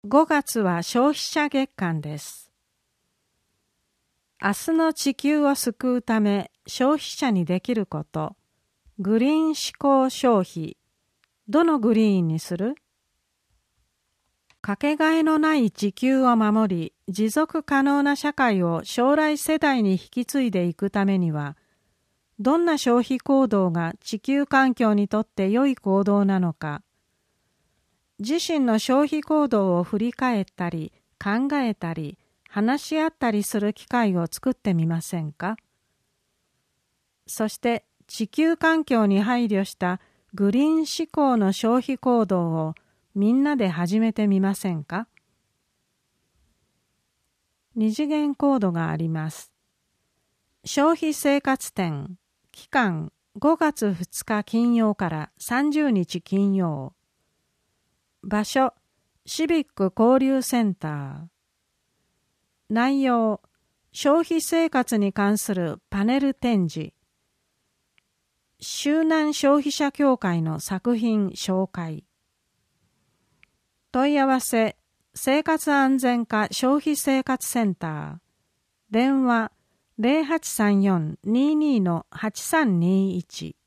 5月は消費者月間です。明日の地球を救うため消費者にできること、グリーン思考消費、どのグリーンにする？かけがえのない地球を守り、持続可能な社会を将来世代に引き継いでいくためには、どんな消費行動が地球環境にとって良い行動なのか、自身の消費行動を振り返ったり、考えたり、話し合ったりする機会を作ってみませんか？そして地球環境に配慮したグリーン思考の消費行動をみんなで始めてみませんか？二次元コードがあります。消費生活展、期間5月2日金曜から30日金曜。場所、シビック交流センター。内容、消費生活に関するパネル展示。周南消費者協会の作品紹介。問い合わせ、生活安全課消費生活センター。電話 0834-22-8321